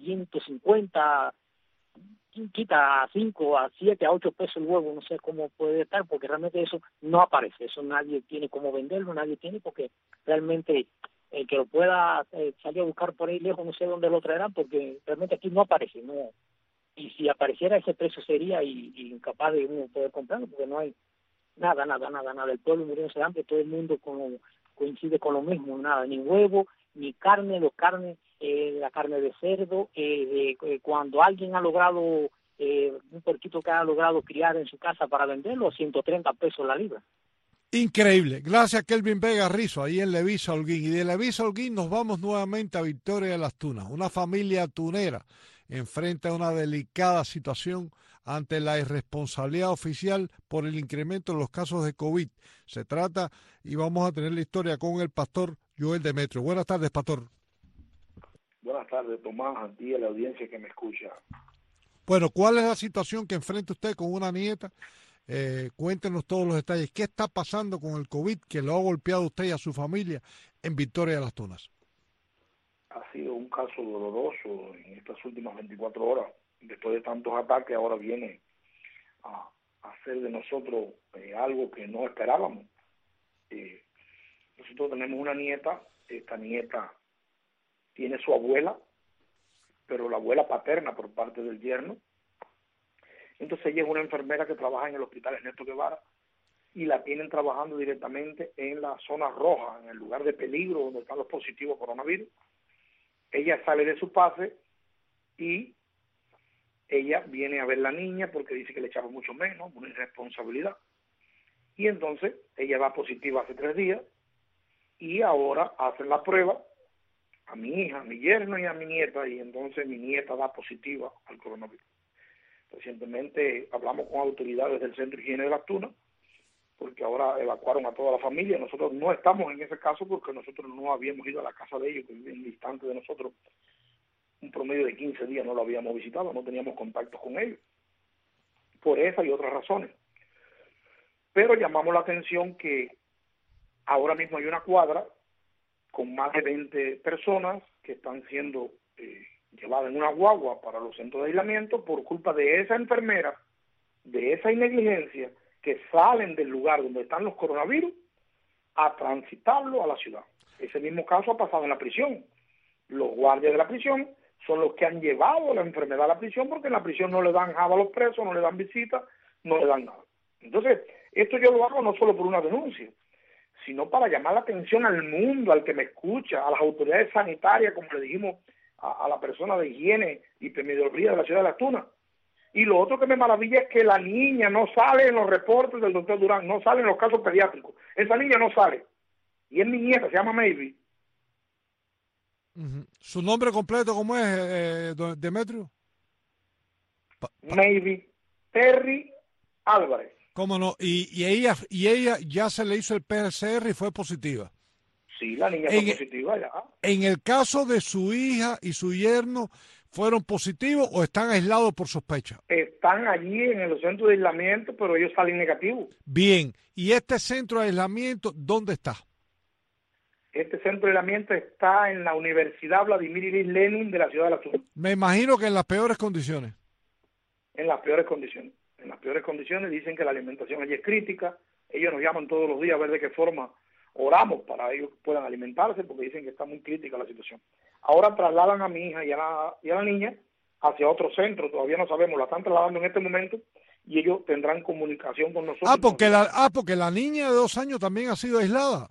350, quita a 5, a 7, a 8 pesos el huevo, no sé cómo puede estar, porque realmente eso no aparece, eso nadie tiene cómo venderlo, nadie tiene, porque realmente el que lo pueda salir a buscar por ahí lejos, no sé dónde lo traerán, porque realmente aquí no aparece, no. Y si apareciera ese precio sería incapaz de uno poder comprarlo, porque no hay nada. El pueblo muriéndose de hambre, todo el mundo coincide con lo mismo, nada, ni huevo, ni carne, la carne de cerdo. Cuando alguien ha logrado, un porquito que ha logrado criar en su casa para venderlo, 130 pesos la libra. Increíble. Gracias, Kelvin Vega Rizo, ahí en Levisa Holguín. Y de Levisa Holguín nos vamos nuevamente a Victoria de las Tunas, una familia tunera enfrenta una delicada situación ante la irresponsabilidad oficial por el incremento de los casos de COVID. Se trata, y vamos a tener la historia con el pastor Joel Demetrio. Buenas tardes, pastor. Buenas tardes, Tomás, a ti y a la audiencia que me escucha. Bueno, ¿cuál es la situación que enfrenta usted con una nieta? Cuéntenos todos los detalles. ¿Qué está pasando con el COVID que lo ha golpeado a usted y a su familia en Victoria de las Tunas? Ha sido un caso doloroso en estas últimas 24 horas. Después de tantos ataques, ahora viene a hacer de nosotros algo que no esperábamos. Nosotros tenemos una nieta, esta nieta tiene su abuela, pero la abuela paterna por parte del yerno. Entonces ella es una enfermera que trabaja en el hospital Ernesto Guevara y la tienen trabajando directamente en la zona roja, en el lugar de peligro donde están los positivos coronavirus. Ella sale de su pase y ella viene a ver la niña porque dice que le echaba mucho menos, una irresponsabilidad. Y entonces ella va positiva hace 3 días y ahora hacen la prueba a mi hija, a mi yerno y a mi nieta, y entonces mi nieta da positiva al coronavirus. Recientemente hablamos con autoridades del Centro de Higiene de las Tunas, porque ahora evacuaron a toda la familia. Nosotros no estamos en ese caso porque nosotros no habíamos ido a la casa de ellos, que viven distante de nosotros. Un promedio de 15 días no lo habíamos visitado, no teníamos contacto con ellos. Por esa y otras razones. Pero llamamos la atención que ahora mismo hay una cuadra con más de 20 personas que están siendo llevadas en una guagua para los centros de aislamiento por culpa de esa enfermera, de esa negligencia, que salen del lugar donde están los coronavirus a transitarlo a la ciudad. Ese mismo caso ha pasado en la prisión. Los guardias de la prisión son los que han llevado la enfermedad a la prisión, porque en la prisión no le dan java a los presos, no le dan visitas, no le dan nada. Entonces, esto yo lo hago no solo por una denuncia, sino para llamar la atención al mundo, al que me escucha, a las autoridades sanitarias, como le dijimos a la persona de higiene y epidemiología de la ciudad de Las Tunas. Y lo otro que me maravilla es que la niña no sale en los reportes del doctor Durán, no sale en los casos pediátricos. Esa niña no sale. Y es mi nieta, se llama Maybe. ¿Su nombre completo cómo es, Demetrio? Maybe Terry Álvarez. ¿Cómo no? Y ella ya se le hizo el PCR y fue positiva. Sí, la niña fue positiva ya. En el caso de su hija y su yerno, ¿fueron positivos o están aislados por sospecha? Están allí en el centro de aislamiento, pero ellos salen negativos. Bien, ¿y este centro de aislamiento dónde está? Este centro de aislamiento está en la Universidad Vladimir Ilich Lenin de la ciudad de Las Tunas. Me imagino que en las peores condiciones. En las peores condiciones. En las peores condiciones dicen que la alimentación allí es crítica. Ellos nos llaman todos los días a ver de qué forma oramos para que ellos puedan alimentarse, porque dicen que está muy crítica la situación. Ahora trasladan a mi hija y a la niña hacia otro centro, todavía no sabemos, la están trasladando en este momento y ellos tendrán comunicación con nosotros. Porque la niña de 2 años también ha sido aislada.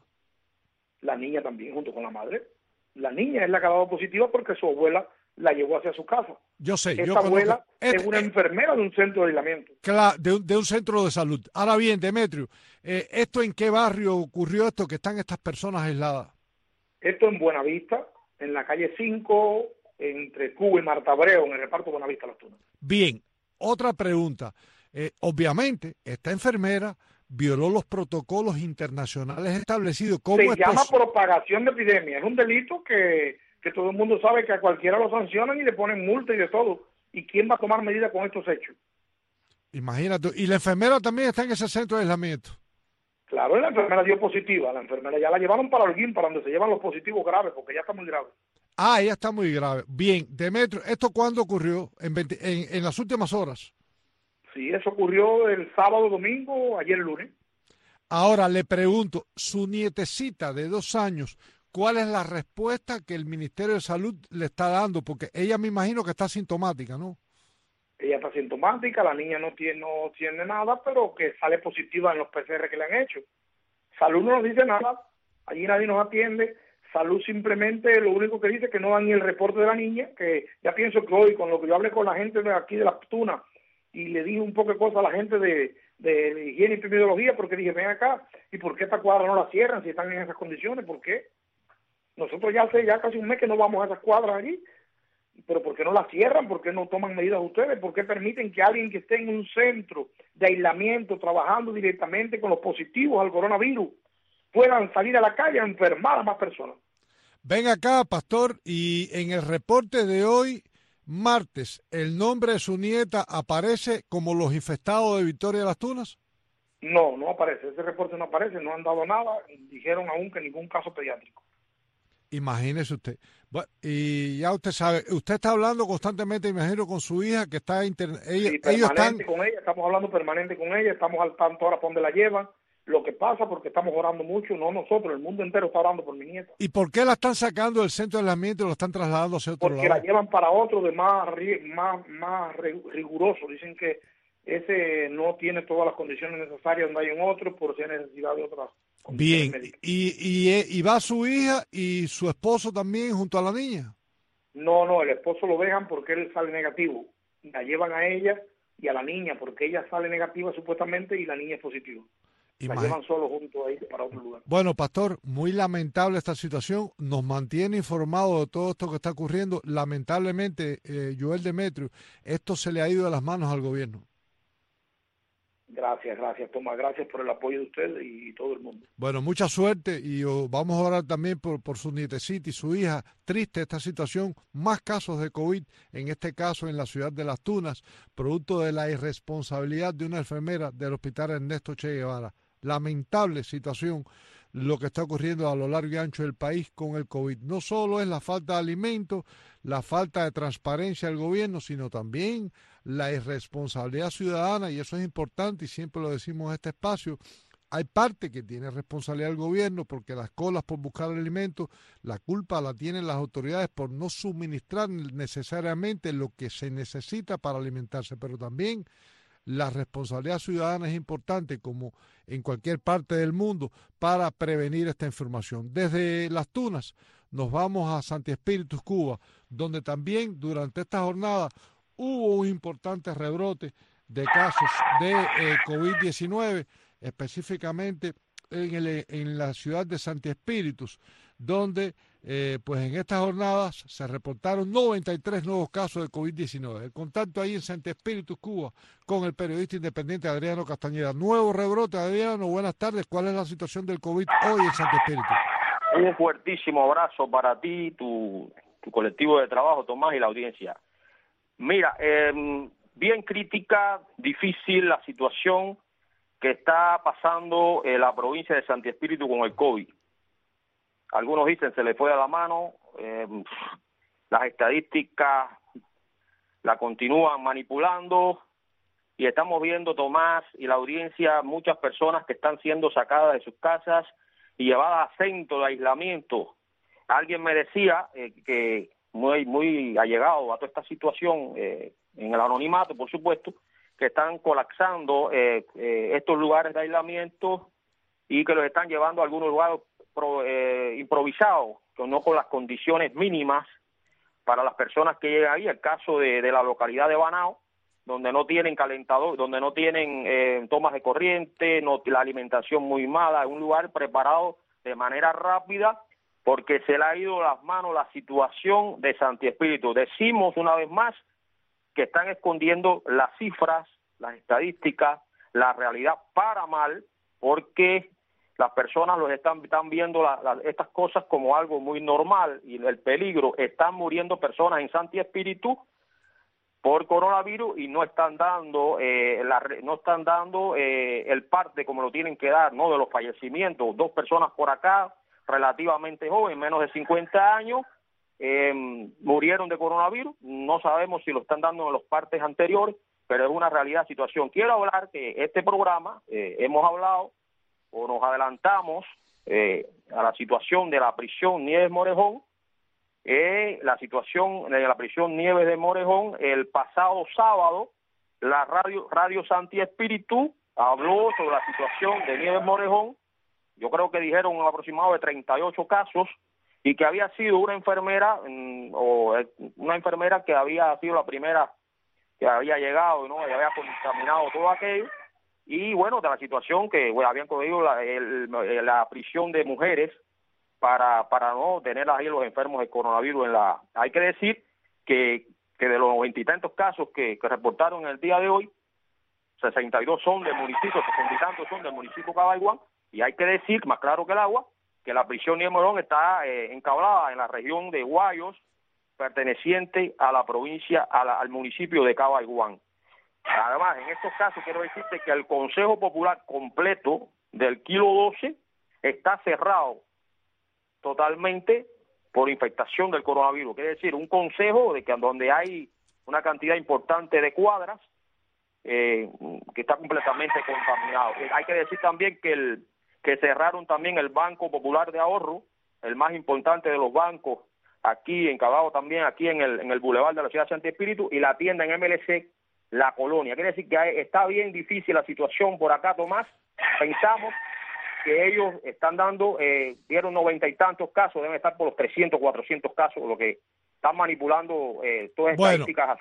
La niña también, junto con la madre. La niña es la que ha dado positiva porque su abuela la llevó hacia su casa. Yo sé. Esta abuela es una enfermera de un centro de aislamiento. Claro, de un centro de salud. Ahora bien, Demetrio, ¿esto en qué barrio ocurrió esto que están estas personas aisladas? Esto en Buenavista, en la calle 5, entre Cuba y Marta Abreu, en el reparto Buenavista Las Tunas. Bien, otra pregunta. Obviamente, esta enfermera violó los protocolos internacionales establecidos. Se llama propagación de epidemia. Es un delito que todo el mundo sabe que a cualquiera lo sancionan y le ponen multa y de todo. ¿Y quién va a tomar medidas con estos hechos? Imagínate. ¿Y la enfermera también está en ese centro de aislamiento? Claro, la enfermera dio positiva. La enfermera ya la llevaron para Holguín, para donde se llevan los positivos graves, porque ya está muy grave. Ah, ella está muy grave. Bien, Demetrio, ¿esto cuándo ocurrió? En las últimas horas. Sí, eso ocurrió el sábado, domingo, ayer lunes. Ahora le pregunto, su nietecita de 2 años, ¿cuál es la respuesta que el Ministerio de Salud le está dando? Porque ella me imagino que está asintomática, ¿no? Ella está asintomática, la niña no tiene nada, pero que sale positiva en los PCR que le han hecho. Salud no nos dice nada, allí nadie nos atiende. Salud simplemente lo único que dice es que no dan ni el reporte de la niña, que ya pienso que hoy, con lo que yo hablé con la gente de aquí de Las Tunas, y le dije un poco de cosas a la gente de higiene y epidemiología, porque dije, ven acá, ¿y por qué esta cuadra no la cierran si están en esas condiciones? ¿Por qué? Nosotros ya hace casi un mes que no vamos a esas cuadras allí, pero ¿por qué no la cierran? ¿Por qué no toman medidas ustedes? ¿Por qué permiten que alguien que esté en un centro de aislamiento, trabajando directamente con los positivos al coronavirus, puedan salir a la calle a enfermar a más personas? Ven acá, pastor, y en el reporte de hoy, martes, ¿el nombre de su nieta aparece como los infectados de Victoria de Las Tunas? No, no aparece. Ese reporte no aparece, no han dado nada. Dijeron aún que ningún caso pediátrico. Imagínese usted. Bueno, y ya usted sabe, usted está hablando constantemente, imagino, con su hija que está internada. Sí, permanente con ella, estamos hablando permanente con ella, estamos al tanto ahora por dónde la llevan. Lo que pasa porque estamos orando mucho, no nosotros, el mundo entero está orando por mi nieta. ¿Y por qué la están sacando del centro de aislamiento y lo están trasladando hacia otro lado? Porque la llevan para otro de más riguroso. Dicen que ese no tiene todas las condiciones necesarias donde hay en otro, por si hay necesidad de otras condiciones médicas. ¿Y va su hija y su esposo también junto a la niña? No, el esposo lo dejan porque él sale negativo. La llevan a ella y a la niña porque ella sale negativa supuestamente y la niña es positiva. La llevan solo junto ahí para otro lugar. Bueno, pastor, muy lamentable esta situación. Nos mantiene informado de todo esto que está ocurriendo. Lamentablemente, Joel Demetrio, esto se le ha ido de las manos al gobierno. Gracias, Tomás. Gracias por el apoyo de usted y todo el mundo. Bueno, mucha suerte y vamos a orar también por su nietecita y su hija. Triste esta situación. Más casos de COVID, en este caso en la ciudad de Las Tunas, producto de la irresponsabilidad de una enfermera del Hospital Ernesto Che Guevara. Lamentable situación lo que está ocurriendo a lo largo y ancho del país con el COVID. No solo es la falta de alimentos, la falta de transparencia del gobierno, sino también la irresponsabilidad ciudadana, y eso es importante y siempre lo decimos en este espacio. Hay parte que tiene responsabilidad el gobierno porque las colas por buscar alimentos, la culpa la tienen las autoridades por no suministrar necesariamente lo que se necesita para alimentarse, pero también la responsabilidad ciudadana es importante, como en cualquier parte del mundo, para prevenir esta información. Desde Las Tunas nos vamos a Santi Espíritus, Cuba, donde también durante esta jornada hubo un importante rebrote de casos de COVID-19, específicamente en la ciudad de Santi Espíritus, donde pues en estas jornadas se reportaron 93 nuevos casos de COVID-19. El contacto ahí en Santi Espíritu, Cuba, con el periodista independiente Adriano Castañeda. Nuevo rebrote, Adriano, buenas tardes. ¿Cuál es la situación del COVID hoy en Santi Espíritu? Un fuertísimo abrazo para ti, tu colectivo de trabajo, Tomás, y la audiencia. Mira, bien crítica, difícil la situación que está pasando en la provincia de Santi Espíritu con el COVID. Algunos dicen se le fue a la mano, las estadísticas la continúan manipulando y estamos viendo, Tomás y la audiencia, muchas personas que están siendo sacadas de sus casas y llevadas a centro de aislamiento. Alguien me decía que muy allegado a toda esta situación, en el anonimato, por supuesto, que están colapsando estos lugares de aislamiento y que los están llevando a algunos lugares improvisados, no con las condiciones mínimas para las personas que llegan ahí. El caso de la localidad de Banao, donde no tienen calentador, donde no tienen tomas de corriente, la alimentación muy mala, es un lugar preparado de manera rápida porque se le ha ido de las manos la situación de Santi Espíritu. Decimos una vez más que están escondiendo las cifras, las estadísticas, la realidad para mal, porque las personas los están viendo estas cosas como algo muy normal y el peligro. Están muriendo personas en Santi Espíritu por coronavirus y no están dando el parte como lo tienen que dar, ¿no?, de los fallecimientos. 2 personas por acá, relativamente jóvenes, menos de 50 años, murieron de coronavirus. No sabemos si lo están dando en los partes anteriores, pero es una realidad situación. Quiero hablar que este programa hemos hablado o nos adelantamos a la situación de la prisión Nieves Morejón. La situación de la prisión Nieves de Morejón, el pasado sábado, la Radio Santi Espíritu habló sobre la situación de Nieves Morejón. Yo creo que dijeron un aproximado de 38 casos y que había sido una enfermera que había sido la primera que había llegado, ¿no?, y había contaminado todo aquello. Y bueno, de la situación que habían cogido la prisión de mujeres para no tener ahí los enfermos de coronavirus Hay que decir que de los 90 y tantos casos que reportaron el día de hoy, 62 son del municipio, 60 y tantos son del municipio Cabaiguán, y hay que decir, más claro que el agua, que la prisión Nieves Morejón está encablada en la región de Guayos, perteneciente a la provincia, al municipio de Cabaiguán. Además, en estos casos quiero decirte que el Consejo Popular completo del Kilo 12 está cerrado totalmente por infectación del coronavirus. Quiere decir, un consejo donde hay una cantidad importante de cuadras que está completamente contaminado. Hay que decir también que cerraron también el Banco Popular de Ahorro, el más importante de los bancos, aquí encabado también aquí en el Boulevard de la ciudad de Santi Espíritu, y la tienda en MLC La Colonia. Quiere decir que está bien difícil la situación por acá, Tomás. Pensamos que ellos están dieron 90 y tantos casos, deben estar por los 300, 400 casos, lo que están manipulando todas estas estadísticas.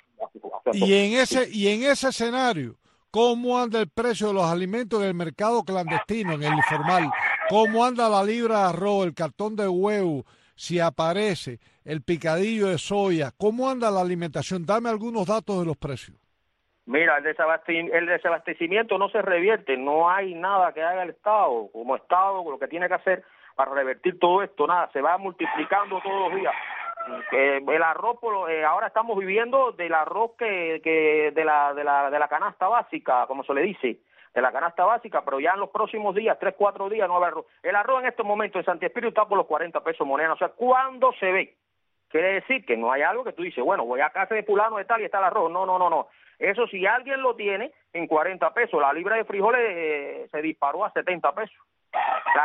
Y en ese escenario, ¿cómo anda el precio de los alimentos en el mercado clandestino, en el informal? ¿Cómo anda la libra de arroz, el cartón de huevo, si aparece, el picadillo de soya? ¿Cómo anda la alimentación? Dame algunos datos de los precios. Mira, el desabastecimiento no se revierte, no hay nada que haga el Estado, como Estado, lo que tiene que hacer para revertir todo esto, nada, se va multiplicando todos los días. El arroz, ahora estamos viviendo del arroz de la canasta básica, como se le dice, de la canasta básica, pero ya en los próximos días, 3, 4 días, no va a haber arroz. El arroz en estos momentos en Santi Espíritu está por los 40 pesos moneda, o sea, ¿cuándo se ve? Quiere decir que no hay algo que tú dices, bueno, voy a casa de fulano de tal y está el arroz. No. Eso si alguien lo tiene en 40 pesos, la libra de frijoles se disparó a 70 pesos. La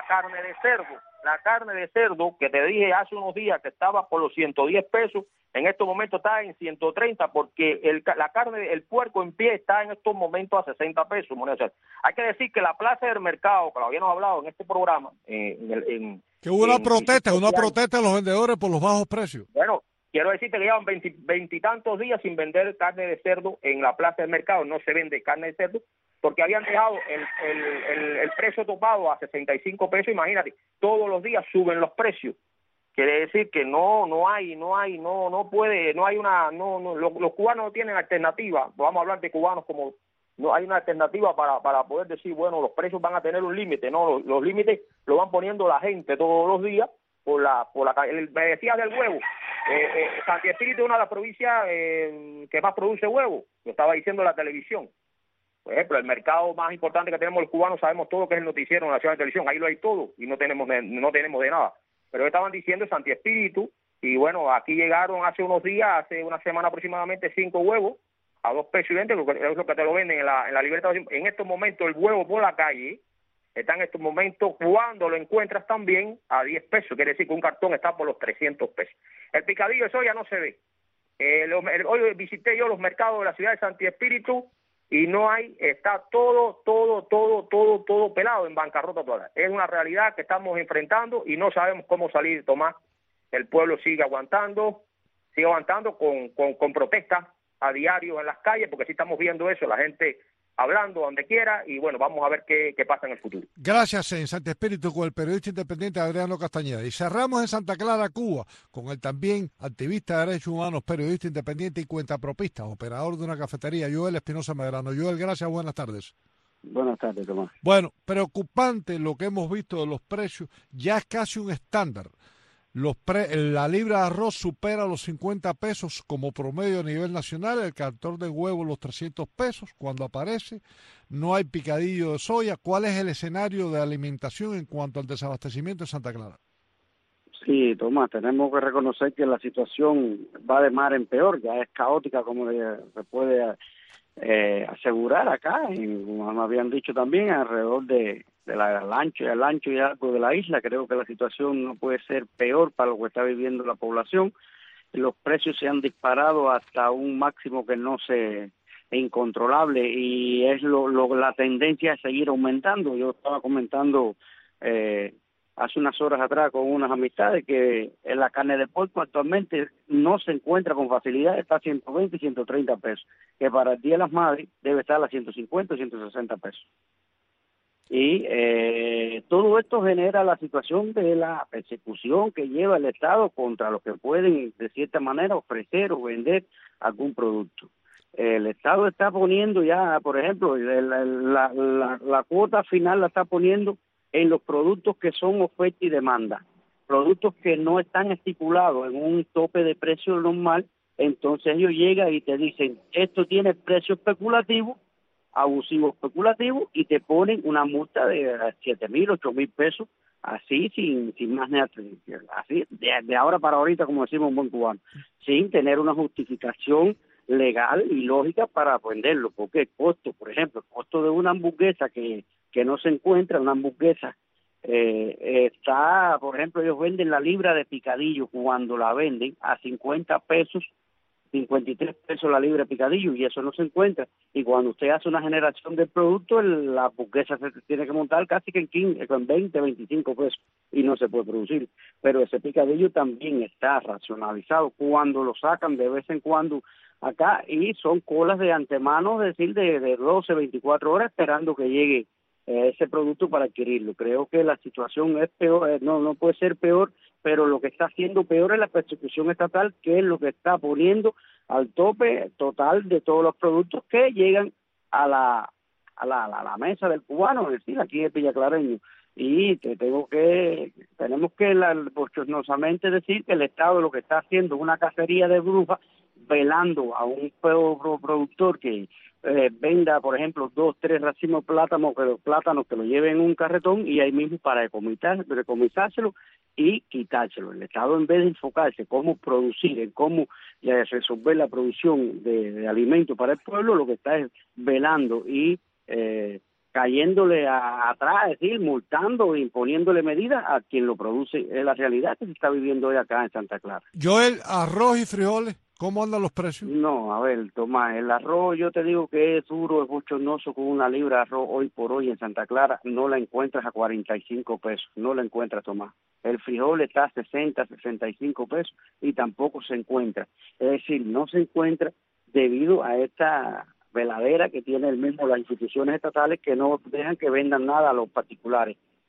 carne de cerdo que te dije hace unos días que estaba por los 110 pesos, en estos momentos está en 130 porque la carne, el puerco en pie está en estos momentos a 60 pesos. O sea, hay que decir que la plaza del mercado, que lo habíamos hablado en este programa, que hubo una protesta de los vendedores por los bajos precios. Bueno, quiero decirte que llevan 20 y tantos días sin vender carne de cerdo en la plaza del mercado, no se vende carne de cerdo, porque habían dejado el precio topado a 65 pesos, imagínate, todos los días suben los precios. Quiere decir que los cubanos no tienen alternativa. Vamos a hablar de cubanos como no hay una alternativa para poder decir, bueno, los precios van a tener un límite. No, los límites lo van poniendo la gente todos los días me decías del huevo. Santi Espíritu es una de las provincias que más produce huevo. Lo estaba diciendo en la televisión. Por ejemplo, el mercado más importante que tenemos los cubanos, sabemos todo que es el noticiero nacional de televisión. Ahí lo hay todo y no tenemos de nada. Pero estaban diciendo Santi Espíritu, y bueno, aquí llegaron hace unos días, hace una semana aproximadamente, 5 huevos a $2.20, es lo que te lo venden en la Libertad. En estos momentos el huevo por la calle está en estos momentos, cuando lo encuentras también, a $10. Quiere decir que un cartón está por los $300. El picadillo de soya no se ve. Hoy visité yo los mercados de la ciudad de Santi Espíritu y no hay, está todo pelado, en bancarrota toda. Es una realidad que estamos enfrentando y no sabemos cómo salir, Tomás. El pueblo sigue aguantando con protestas a diario en las calles, porque sí estamos viendo eso, la gente hablando donde quiera, y bueno, vamos a ver qué pasa en el futuro. Gracias, en Santi Espíritu, con el periodista independiente Adriano Castañeda. Y cerramos en Santa Clara, Cuba, con el también activista de derechos humanos, periodista independiente y cuentapropista, operador de una cafetería, Joel Espinosa Medrano. Joel, gracias, buenas tardes. Buenas tardes, Tomás. Bueno, preocupante lo que hemos visto de los precios, ya es casi un estándar. La libra de arroz supera los $50 como promedio a nivel nacional, el cartón de huevo los $300 cuando aparece, no hay picadillo de soya. ¿Cuál es el escenario de alimentación en cuanto al desabastecimiento en Santa Clara? Sí, Tomás, tenemos que reconocer que la situación va de mal en peor, ya es caótica como se puede asegurar acá, como me habían dicho también, alrededor del ancho y algo de la isla. Creo que la situación no puede ser peor para lo que está viviendo la población. Los precios se han disparado hasta un máximo que no se incontrolable, y es la tendencia a seguir aumentando. Yo estaba comentando hace unas horas atrás con unas amistades que en la carne de puerco actualmente no se encuentra con facilidad, está a $120 y $130, que para el Día de las Madres debe estar a $150 y $160. Y todo esto genera la situación de la persecución que lleva el Estado contra los que pueden de cierta manera ofrecer o vender algún producto. El Estado está poniendo ya, por ejemplo, la cuota final la está poniendo en los productos que son oferta y demanda, productos que no están estipulados en un tope de precio normal. Entonces ellos llegan y te dicen, esto tiene precio especulativo, abusivo especulativo, y te ponen una multa de $7,000, $8,000, así sin más nada, así de ahora para ahorita, como decimos un buen cubano, sin tener una justificación legal y lógica para venderlo, porque el costo, por ejemplo, el costo de una hamburguesa que no se encuentra, una hamburguesa está, por ejemplo, ellos venden la libra de picadillo cuando la venden a $50, $53 la libra de picadillo, y eso no se encuentra. Y cuando usted hace una generación del producto, la hamburguesa se tiene que montar casi que en 20, $25, y no se puede producir. Pero ese picadillo también está racionalizado cuando lo sacan de vez en cuando acá, y son colas de antemano, es decir, de 12, 24 horas esperando que llegue ese producto para adquirirlo. Creo que la situación es peor, no puede ser peor, pero lo que está haciendo peor es la persecución estatal, que es lo que está poniendo al tope total de todos los productos que llegan a la mesa del cubano, es decir, aquí en Villaclareño. Y tenemos que bochornosamente decir que el Estado lo que está haciendo es una cacería de brujas, velando a un productor que venda, por ejemplo, 2, 3 racimos de plátanos que lo lleven en un carretón, y ahí mismo para decomisárselo y quitárselo. El Estado, en vez de enfocarse en cómo producir, en cómo resolver la producción de alimentos para el pueblo, lo que está es velando y cayéndole atrás, es decir, multando e imponiéndole medidas a quien lo produce. Es la realidad que se está viviendo hoy acá en Santa Clara. Joel, arroz y frijoles, ¿cómo andan los precios? No, a ver, Tomás, el arroz yo te digo que es duro, es bochornoso. Con una libra de arroz hoy por hoy en Santa Clara no la encuentras a $45, no la encuentras, Tomás. El frijol está a $60, $65 y tampoco se encuentra. Es decir, no se encuentra debido a esta veladera que tiene las instituciones estatales, que no dejan que vendan nada a los particulares.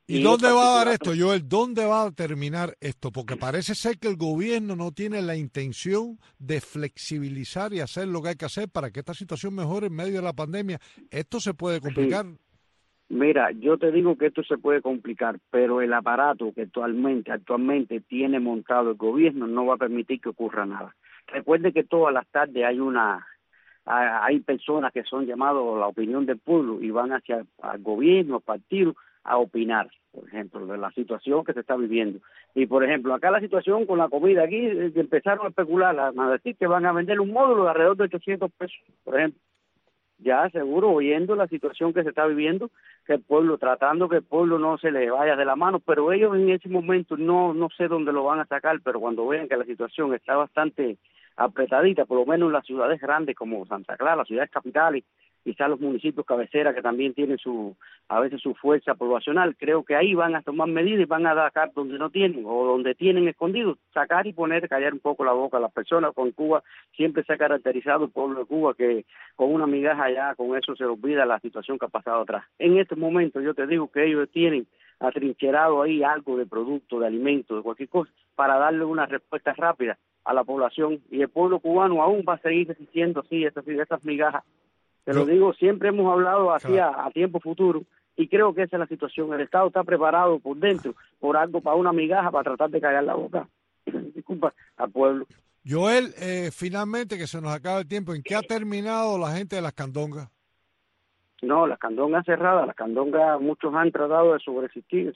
¿Y dónde va a dar esto, Joel? ¿Dónde va a terminar esto? Porque parece ser que el gobierno no tiene la intención de flexibilizar y hacer lo que hay que hacer para que esta situación mejore en medio de la pandemia. Esto se puede complicar. Sí. Mira, yo te digo que esto se puede complicar, pero el aparato que actualmente tiene montado el gobierno no va a permitir que ocurra nada. Recuerde que todas las tardes hay personas que son llamadas a la opinión del pueblo y van hacia el gobierno, partidos, a opinar, por ejemplo, de la situación que se está viviendo. Y, por ejemplo, acá la situación con la comida, aquí empezaron a especular, a decir que van a vender un módulo de alrededor de 800 pesos, por ejemplo. Ya seguro, oyendo la situación que se está viviendo, que el pueblo, tratando que el pueblo no se le vaya de la mano, pero ellos en ese momento no sé dónde lo van a sacar, pero cuando vean que la situación está bastante apretadita, por lo menos en las ciudades grandes como Santa Clara, las ciudades capitales, quizás los municipios cabecera que también tienen a veces su fuerza poblacional, creo que ahí van a tomar medidas y van a sacar donde no tienen o donde tienen escondidos, sacar y callar un poco la boca a las personas. Con Cuba siempre se ha caracterizado el pueblo de Cuba que con una migaja ya, con eso se olvida la situación que ha pasado atrás. En este momento yo te digo que ellos tienen atrincherado ahí algo de producto, de alimento, de cualquier cosa, para darle una respuesta rápida a la población, y el pueblo cubano aún va a seguir resistiendo así esas migajas. Te lo digo, siempre hemos hablado así a tiempo futuro, y creo que esa es la situación. El Estado está preparado por dentro, por algo, para una migaja, para tratar de callar la boca, disculpa, al pueblo. Joel, finalmente, que se nos acaba el tiempo, ¿en qué ha terminado la gente de las candongas? No, las candongas cerradas, las candongas, muchos han tratado de subsistir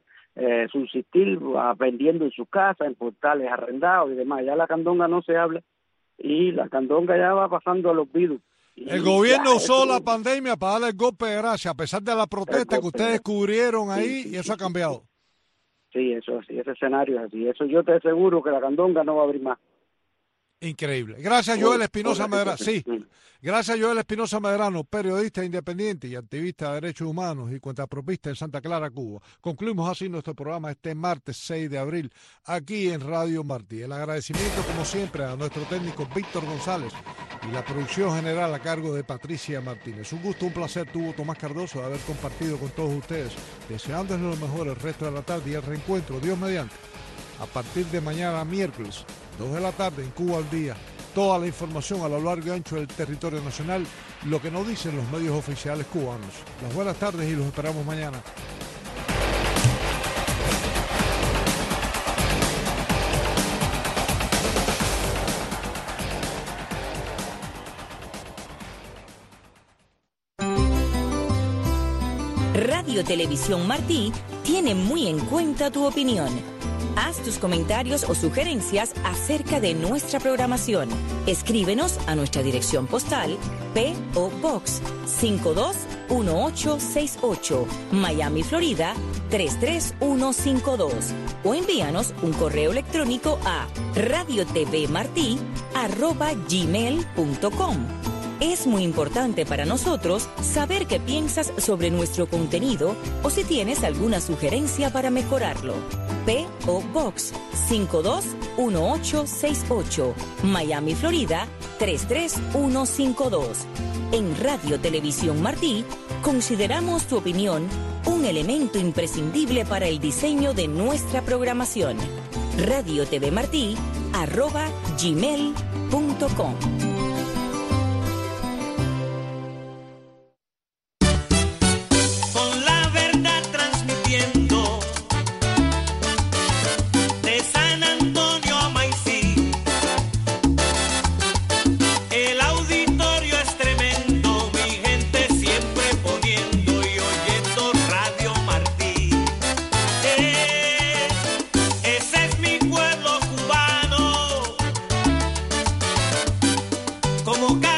vendiendo en sus casas, en portales arrendados y demás. Ya la candonga no se habla, y la candonga ya va pasando al olvido. El gobierno usó la pandemia para darle el golpe de gracia, a pesar de la protesta que ustedes cubrieron ahí, y eso ha cambiado. Sí, eso sí, ese escenario es así. Eso yo te aseguro que la candonga no va a abrir más. Increíble. Gracias, Joel Espinosa Medrano. Sí, gracias, Joel Espinosa Medrano, periodista independiente y activista de derechos humanos y cuentapropista en Santa Clara, Cuba. Concluimos así nuestro programa este martes 6 de abril, aquí en Radio Martí. El agradecimiento, como siempre, a nuestro técnico Víctor González y la producción general a cargo de Patricia Martínez. Un gusto, un placer tuvo Tomás Cardoso de haber compartido con todos ustedes, deseándoles lo mejor el resto de la tarde y el reencuentro, Dios mediante, a partir de mañana miércoles, 2 de la tarde, en Cuba al Día. Toda la información a lo largo y ancho del territorio nacional, lo que nos dicen los medios oficiales cubanos. Las buenas tardes y los esperamos mañana. Radio Televisión Martí tiene muy en cuenta tu opinión. Haz tus comentarios o sugerencias acerca de nuestra programación. Escríbenos a nuestra dirección postal P.O. Box 521868, Miami, Florida 33152, o envíanos un correo electrónico a radiotvmarti@gmail.com. Es muy importante para nosotros saber qué piensas sobre nuestro contenido o si tienes alguna sugerencia para mejorarlo. P.O. Box 521868, Miami, Florida 33152. En Radio Televisión Martí consideramos tu opinión un elemento imprescindible para el diseño de nuestra programación. radiotvmarti@gmail.com. Como